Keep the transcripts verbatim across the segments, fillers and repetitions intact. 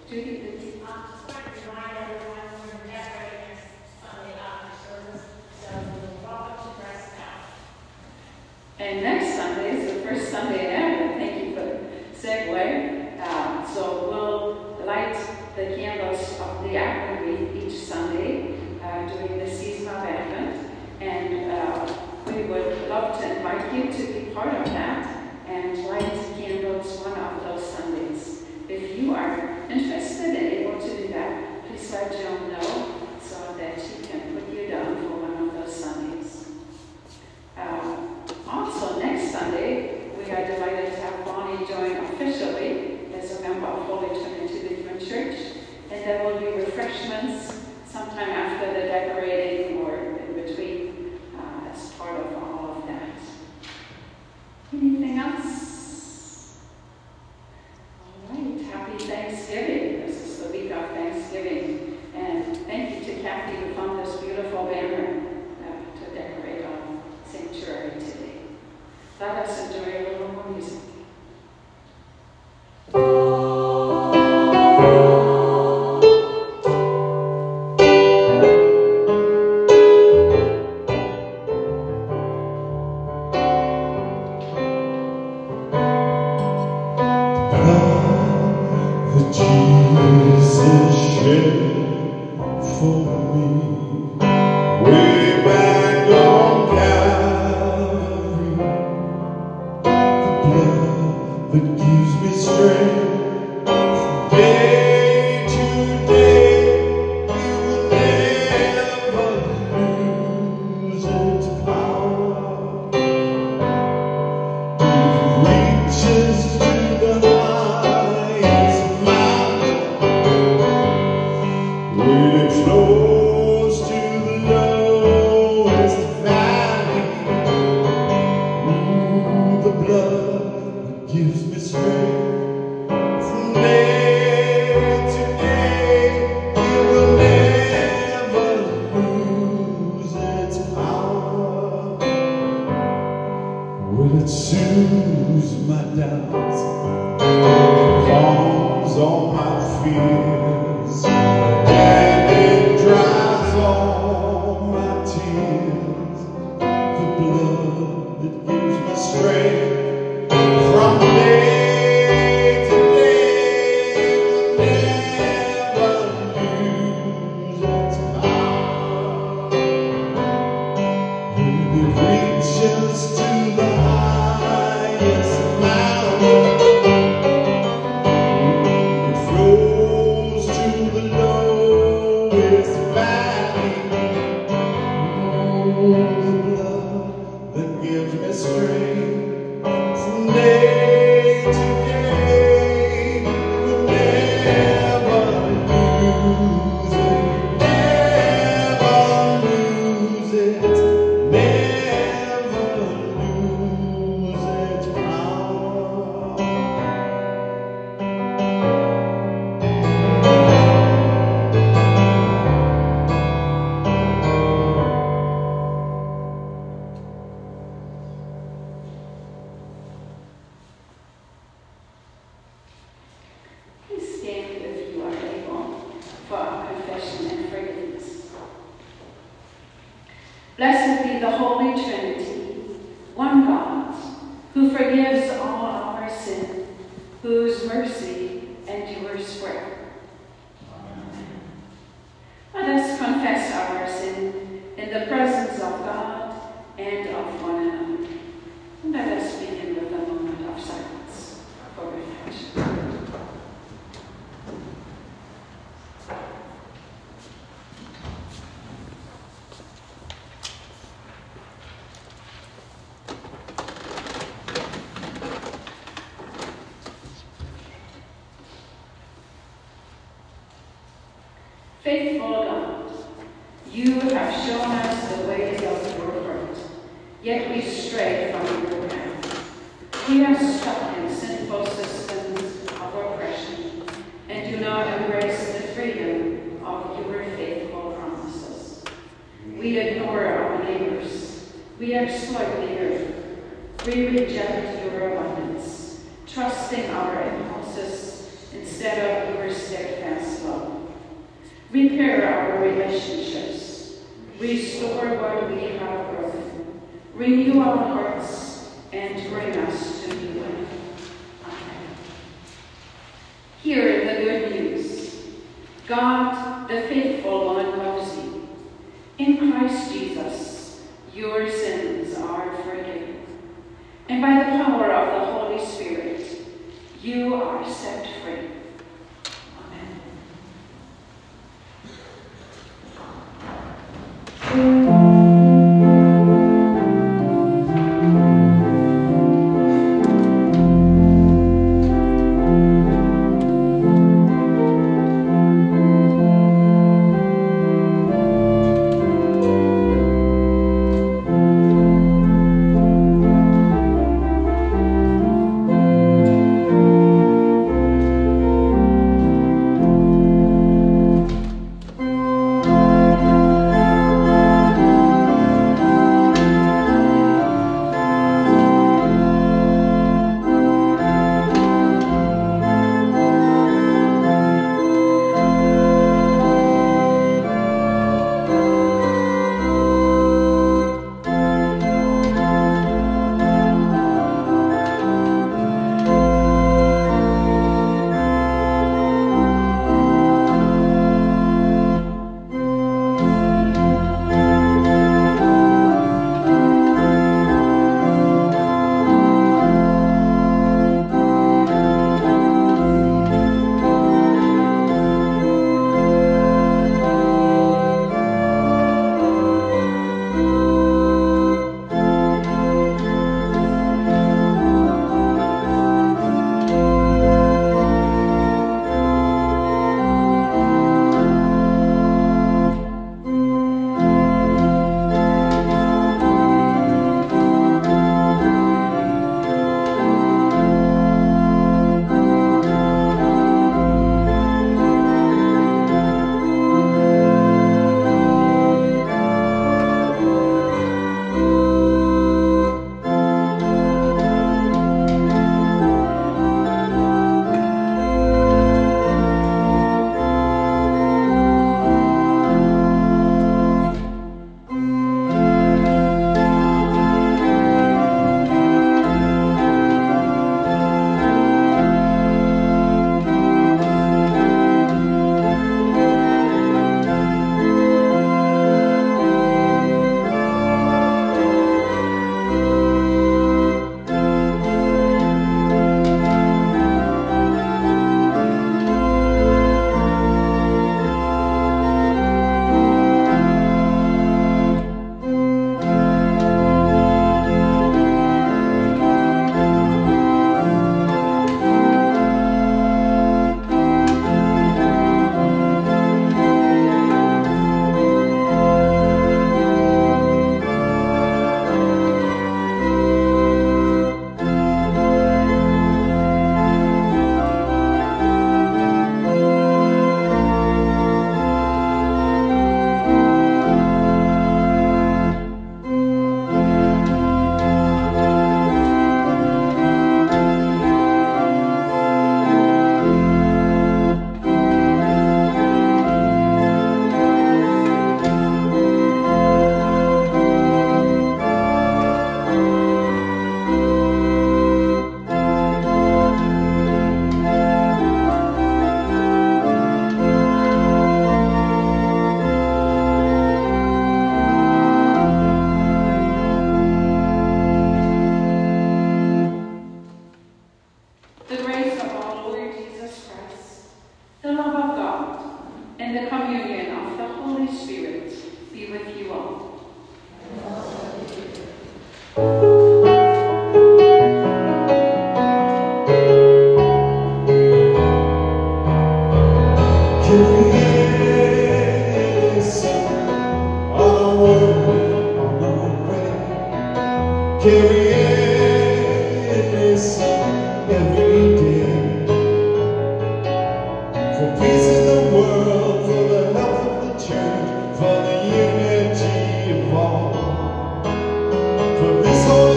Judy, did you? Um, just want to remind everyone we're decorating next Sunday after service, so you're welcome to dress down. And next Sunday is the first Sunday in Advent. Thank you for the segue. Uh, so we'll light the candles of the Advent wreath each Sunday uh, during the season of Advent, and uh, we would love to invite you to be part of that and light candles one of those Sundays. If you are interested and able to do that, please let Joan know so that she can put you down for one of those Sundays. Uh, also, next Sunday, we are delighted to have Bonnie join officially as a member of Holy Trinity Lutheran Church, and there will be refreshments sometime after the decorating or in between uh, as part of all of that. Anything else? All right, happy Thanksgiving. This is the week of Thanksgiving. And thank you to Kathy who found this beautiful banner uh, to decorate our sanctuary today. Let us enjoy a little more music. Blessed be the Holy Trinity, one God, who forgives all our sin, whose mercy endures forever. Amen. Let us confess our sin in the presence of God and of one another. And let us begin with a moment of silence for reflection. Faithful God, you have shown us the ways of your heart, yet we stray from your path. We are stuck in sinful systems of oppression and do not embrace the freedom of your faithful promises. We ignore our neighbors. We exploit the earth. We reject your abundance, trusting our impulses instead of your steadfast love. Repair our relationships. Restore what we have broken. Renew our hearts and bring us to new life. Amen. Hear the good news. God, the faithful one, loves you. In Christ Jesus, your sins are forgiven. And by the power of the Holy Spirit, you are set free.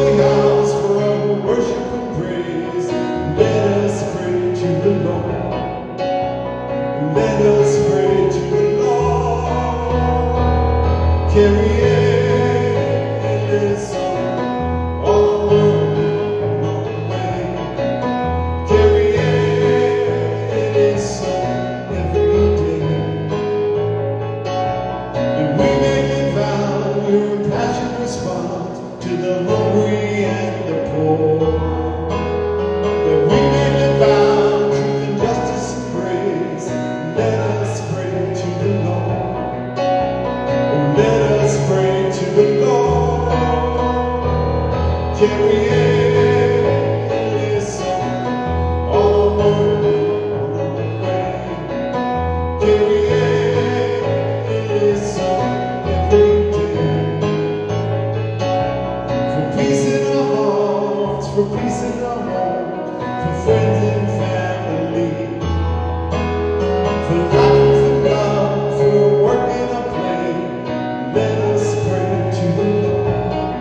Let us pray to the Lord. let us pray to the Lord. Carry endless song all along the way. Carry endless song every day. And we make a vow, we're a passionate response to the hungry and the poor. That we make a vow, truth and justice and praise. Let us pray to the Lord. Oh, let us pray to the Lord. Carry endless song all along the way. Carry endless song every day. For peace in our hearts, for peace in our homes, for friends and family, for life and for love, for work and our play. Let us pray to the Lord.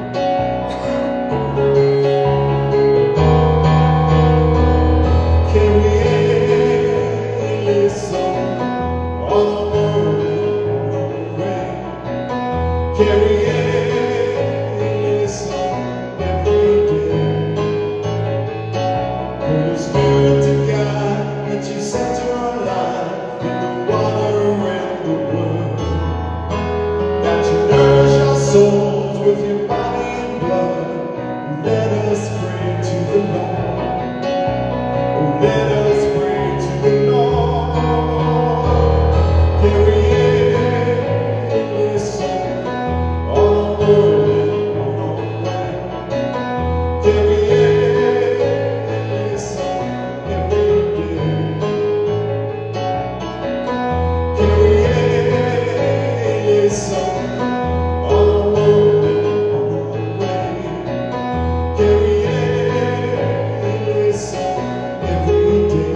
Carry endless song all along the way. Carry endless song every day. Holy Spirit to God, that you center our life in the water and the word. That you nourish our souls with your body and blood. Let us pray to the Lord. Oh, let us pray to the Lord. Carry endless song all along the way. Carry endless song every day. Carry endless song all along the way. Carry endless song every day.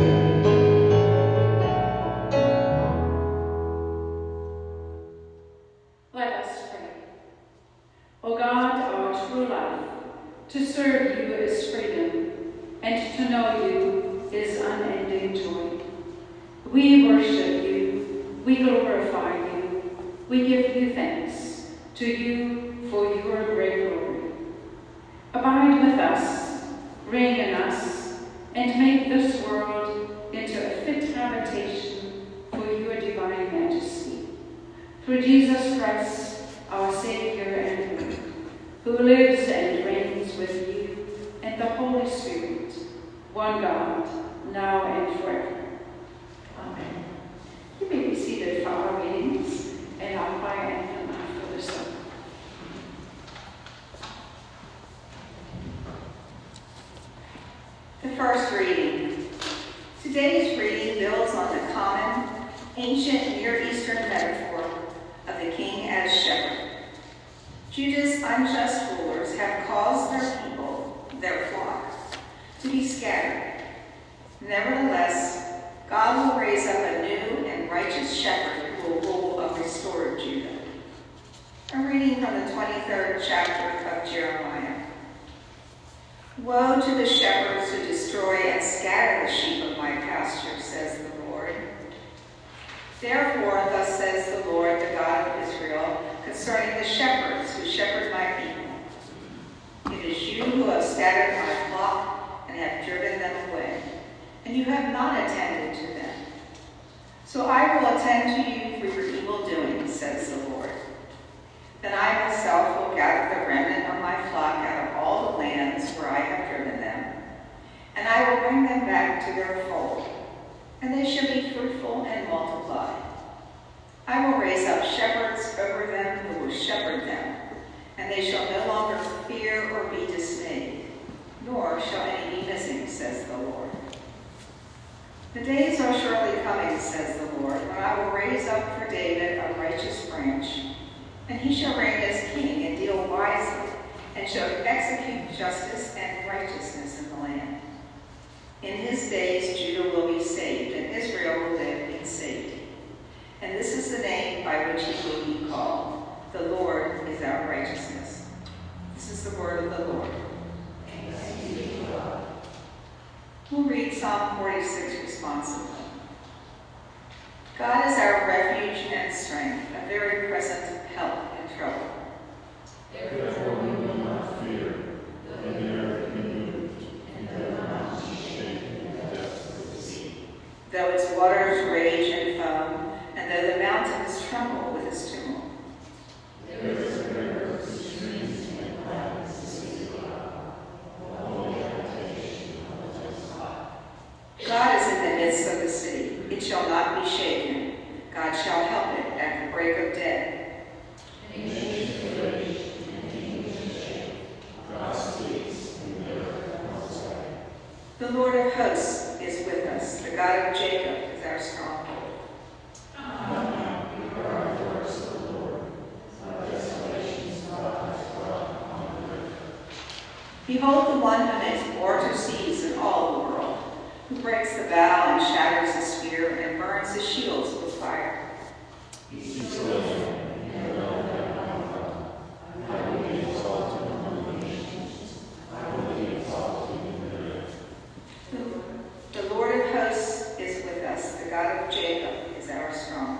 Let us pray. O God, our true life, to serve you is freedom, and to know you is unending joy. We worship you, we glorify you, we give you thanks to you for your great glory. Abide with us, reign in us, and make this world into a fit habitation for your divine majesty. Through Jesus Christ, our Savior and Lord, who lives and reigns with you and the Holy Spirit, one God, now and forever. Amen. You may be seated for our readings and our choir anthem after the song. The first reading. Today's reading builds on the common, ancient Near Eastern metaphor of the king as shepherd. Judah's unjust rulers have caused their people, their flock, to be scattered. Nevertheless, God will raise up a new and righteous shepherd who will rule a restored Judah. A reading from the twenty-third chapter of Jeremiah. Woe to the shepherds who destroy and scatter the sheep of my pasture, says the Lord. Therefore, thus says the Lord, the God of Israel, concerning the shepherds who shepherd my people. It is you who have scattered my flock and have driven them away, and you have not attended to them. So I will attend to you for your evil doings, says the Lord. Then I myself will gather the remnant of my flock out of all the lands where I have driven them, and I will bring them back to their fold, and they shall be fruitful and multiply. I will raise up shepherds over them who will shepherd them, and they shall no longer fear or be dismayed, nor shall any be missing, says the Lord. The days are surely coming, says the Lord, when I will raise up for David a righteous branch, and he shall reign as king and deal wisely, and shall execute justice and righteousness in the land. In his days Judah will be saved, and Israel will live in safety. And this is the name by which he will be called. The Lord is our righteousness. This is the word of the Lord. Thanks be to God. We'll read Psalm forty-six responsively. God is our refuge and strength, a very present help in trouble. Therefore we will not fear, though the earth be moved, and though the mountains shake in the depths of the sea. Though its waters rage and foam, and though the mountains tremble with its tumult. There is a river whose streams make glad the city loud, the holy habitation of the Most High. God is in the midst of the city. It shall not be shaken. God shall help it at the break of day. Nations rage and kingdoms shake. God speaks, and the earth melts away. The Lord of hosts is with us. The God of Jacob is our stronghold. Now we cry for us, O Lord. Our desolations God has brought upon the earth. Behold the one who makes war to seas in all the world, who breaks the bow and shatters the spear and burns the shields with fire. Be still and know that I am God. I will be exalted among the nations. I will be exalted in the earth. The, the Lord of hosts is with us. The God of Jacob is our stronghold.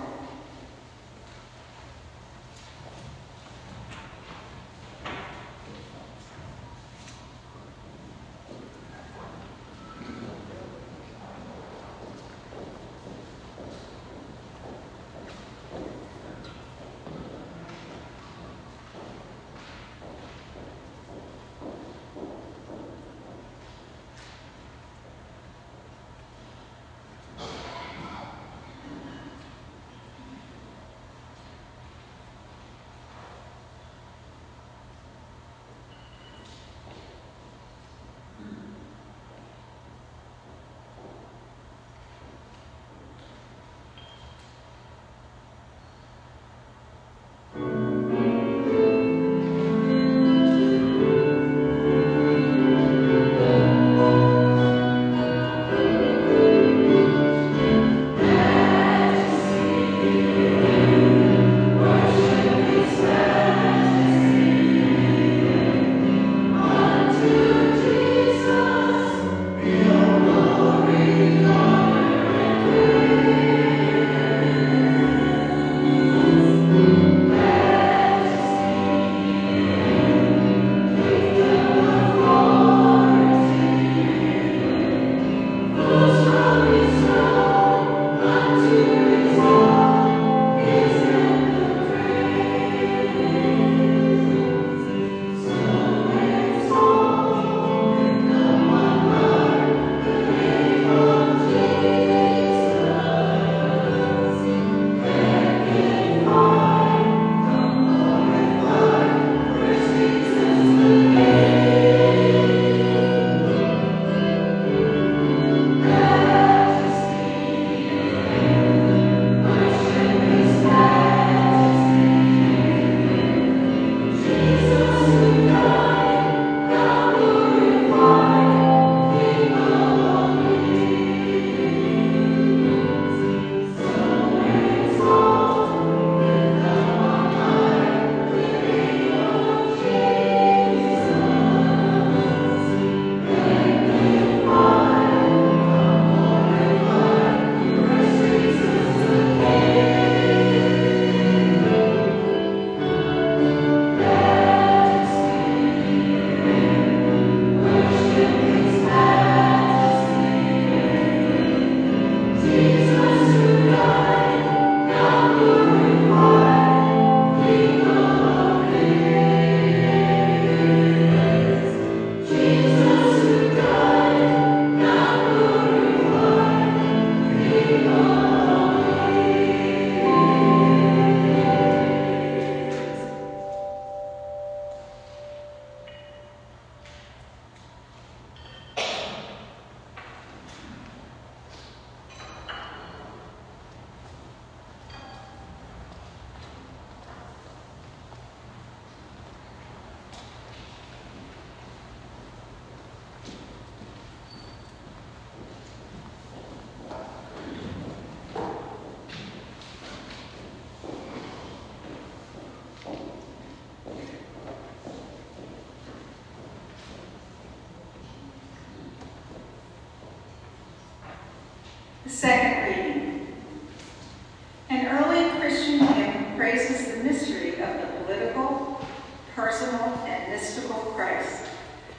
The second reading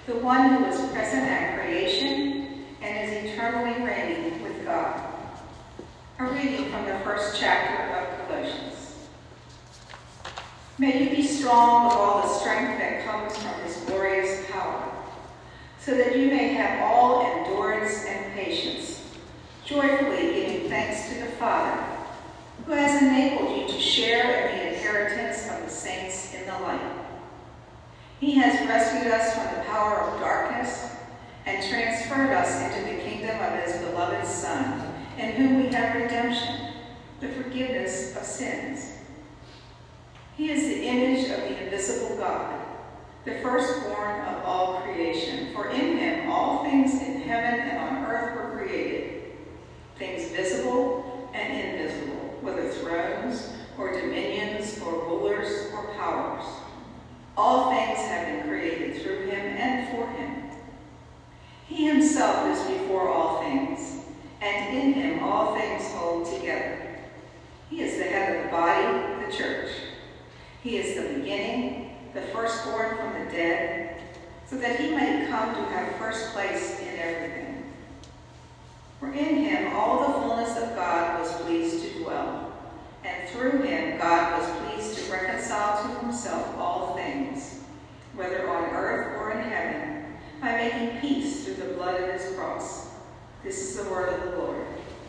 the one who was present at creation and is eternally reigning with God. A reading from the first chapter of Galatians. May you be strong with all the strength that comes from his glorious power, so that you may have all endurance and patience, joyfully giving thanks to the Father, who has enabled you to share in the inheritance of the saints in the light. He has rescued us from the power of darkness and transferred us into the kingdom of his beloved Son, in whom we have redemption, the forgiveness of sins. He is the image of the invisible God, the firstborn of all creation. For in him all things in heaven and on earth were created, things visible and invisible, whether thrones or dominions or rulers or powers. All things have been created through him and for him. He himself is before all things, and in him all things hold together. He is the head of the body, the church. He is the beginning, the firstborn from the dead, so that he may come to have first place in everything. For in him all the fullness of God was pleased to dwell, and through him God was pleased to reconcile to himself all things, whether on earth or in heaven, by making peace through the blood of his cross. This is the word of the Lord.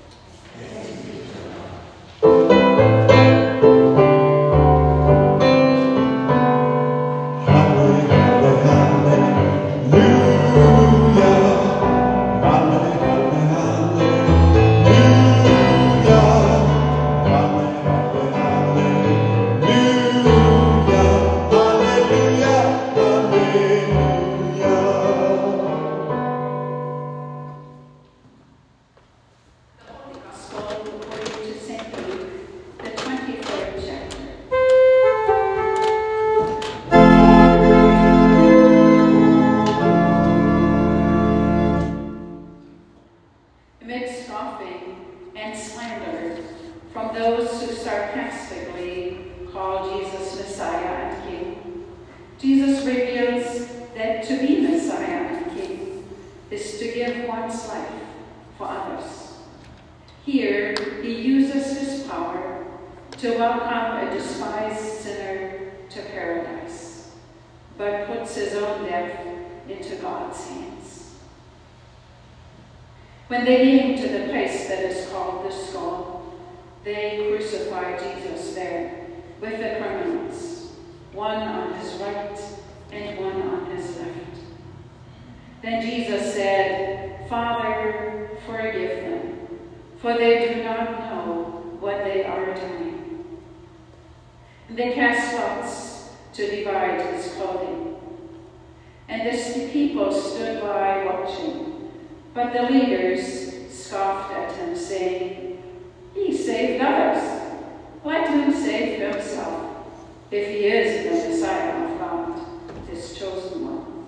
When they came to the place that is called the Skull, they crucified Jesus there with the criminals, one on his right and one on his left. Then Jesus said, "Father, forgive them, for they do not know what they are doing." And they cast lots to divide his clothing. And the people stood by watching. But the leaders scoffed at him, saying, "He saved others. Let him save himself, if he is the Messiah of God, his chosen one."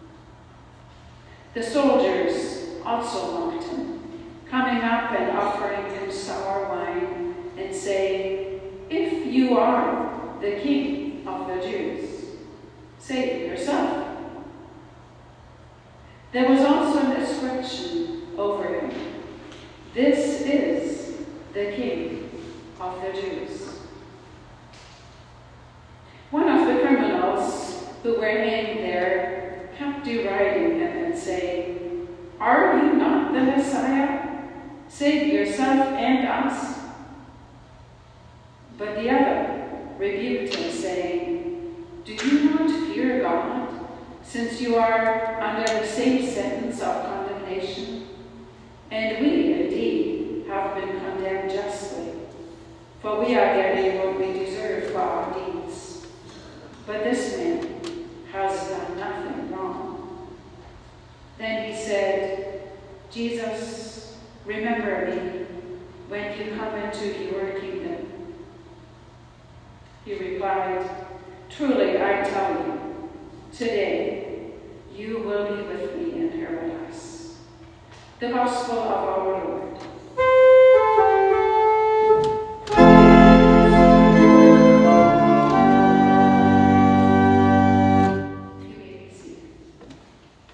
The soldiers also mocked him, coming up and offering him sour wine, and saying, "If you are the king of the Jews, save yourself." There was also an inscription over him, "This is the King of the Jews." One of the criminals who were hanged there kept deriding him and saying, "Are you not the Messiah? Save yourself and us." But the other rebuked him, saying, "Do you not fear God, since you are under the same sentence of condemnation? And we, indeed, have been condemned justly, for we are getting what we deserve for our deeds. But this man has done nothing wrong." Then he said, "Jesus, remember me when you come into your kingdom." He replied, "Truly I tell you, today you will be with me in paradise." The Gospel of our Lord. You may be seated.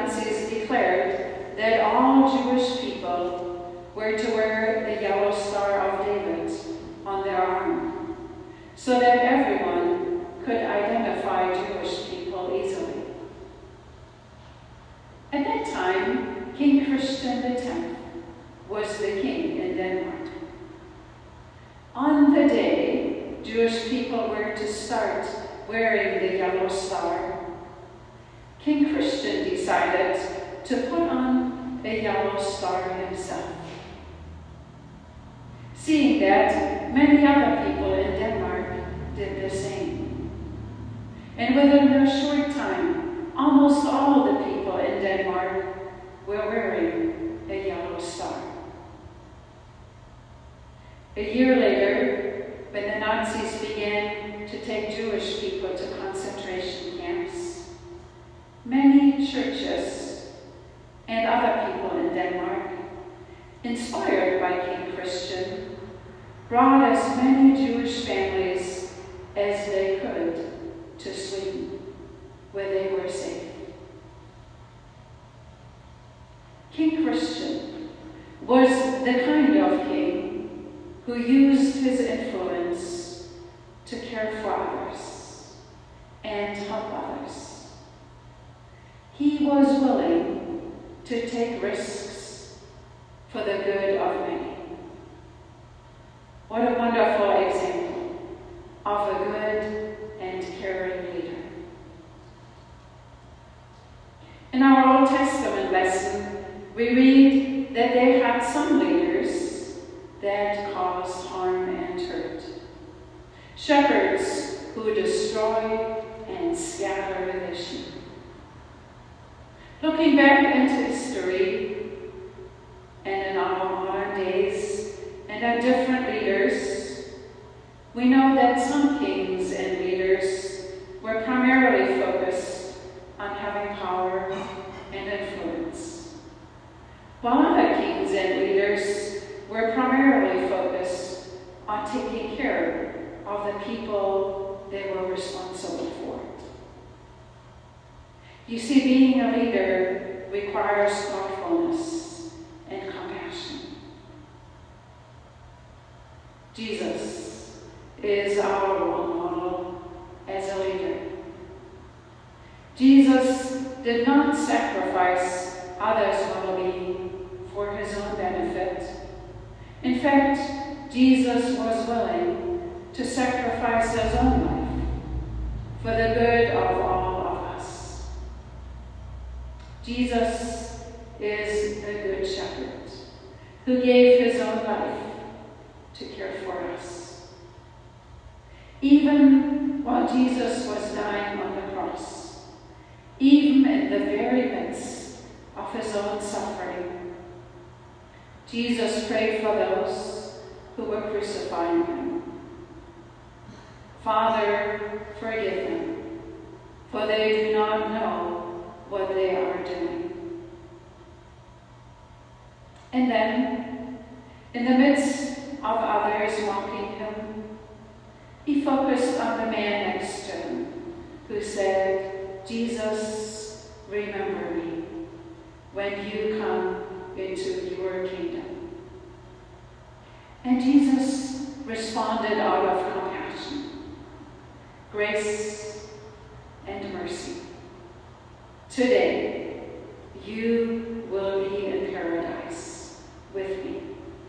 Nazis declared that all Jewish people were to wear the yellow Star of David on their armor, so that everyone could identify Jewish people easily. At that time, King Christian the tenth was the king in Denmark. On the day Jewish people were to start wearing the yellow star, King Christian decided to put on a yellow star himself. Seeing that many other people in Denmark did the same. And within a short time, almost all the people in Denmark were wearing a yellow star. A year later, when the Nazis began to take Jewish people to concentration camps, many churches and other people in Denmark, inspired by King Christian, brought as many Jewish families as they could to Sweden, where they were safe. King Christian was the kind of king who used his influence to care for others and help others. He was willing to take risks for the good of many. What a wonderful example of a good and caring leader. In our Old Testament lesson, we read that they had some leaders that caused harm and hurt. Shepherds who destroy and scatter the sheep. Looking back into history, and in our modern days, and our different leaders, we know that some kings and leaders were primarily focused on having power and influence, while other kings and leaders were primarily focused on taking care of the people they were responsible for. You see, being a leader requires thoughtfulness and compassion. Jesus is our role model as a leader. Jesus did not sacrifice others' well-being for his own benefit. In fact, Jesus was willing to sacrifice his own life for the good of all of us. Jesus is the Good Shepherd who gave his own life to care for us. Even while Jesus was dying on the cross, even in the very midst of his own suffering, Jesus prayed for those who were crucifying him. Father, forgive them, for they do not know what they are doing. And then, in the midst of others mocking him, he focused on the man next to him, who said, Jesus, remember me when you come into your kingdom. And Jesus responded out of compassion, grace, and mercy. Today, you will be in paradise with me.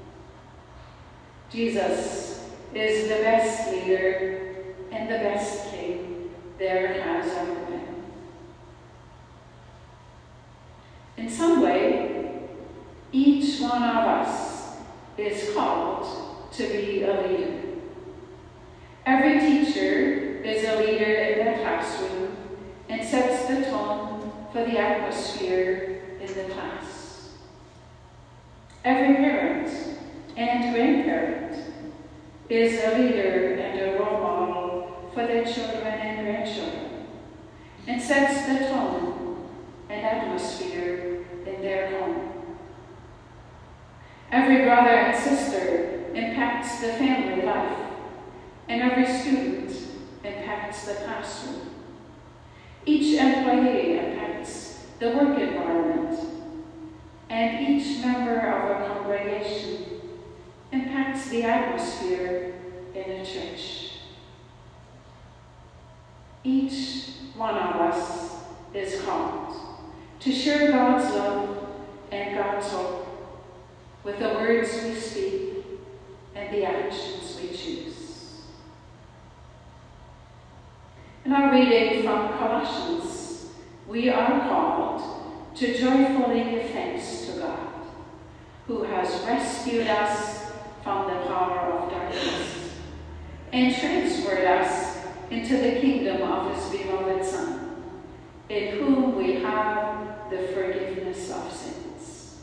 Jesus is the best leader and the best king there has ever been. In some way, each one of us is called to be a leader. Every teacher is a leader in their classroom and sets the tone for the atmosphere in the class. Every parent and grandparent is a leader and a role model for their children and grandchildren, and sets the tone and atmosphere in their home. Every brother and sister impacts the family life, and every student impacts the classroom. Each employee impacts the work environment, and each member of a congregation impacts the atmosphere in a church. Each one of us is called to share God's love and God's hope with the words we speak and the actions we choose. In our reading from Colossians, we are called to joyfully give thanks to God, who has rescued us from the power of darkness and transferred us into the kingdom of his beloved Son, in whom we have the forgiveness of sins.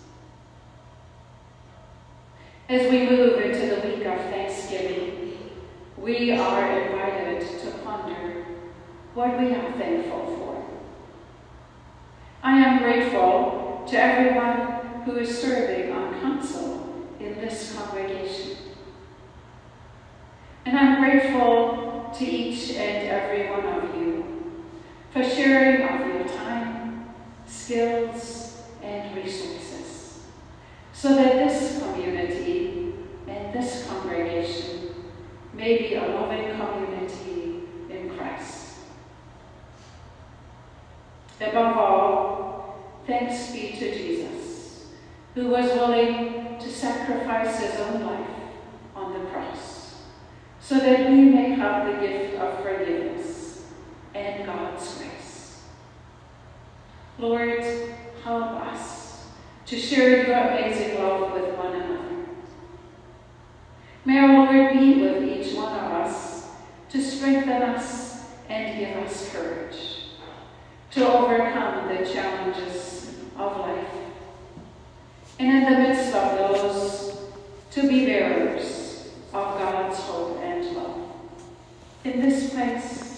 As we move into the week of Thanksgiving, we are invited to ponder what we are thankful for. I am grateful to everyone who is serving on council in this congregation. And I'm grateful to each and every one of you for sharing of your time, skills, and resources, so that this community and this congregation may be a loving community in Christ. Above all, thanks be to Jesus, who was willing to sacrifice his own life on the cross, so that we may have the gift of forgiveness and God's grace. Lord, help us to share your amazing love with one another. May our Lord be with each one of us to strengthen us and give us courage to overcome the challenges of life, and in the midst of those, to be bearers of God's hope and love. In this place,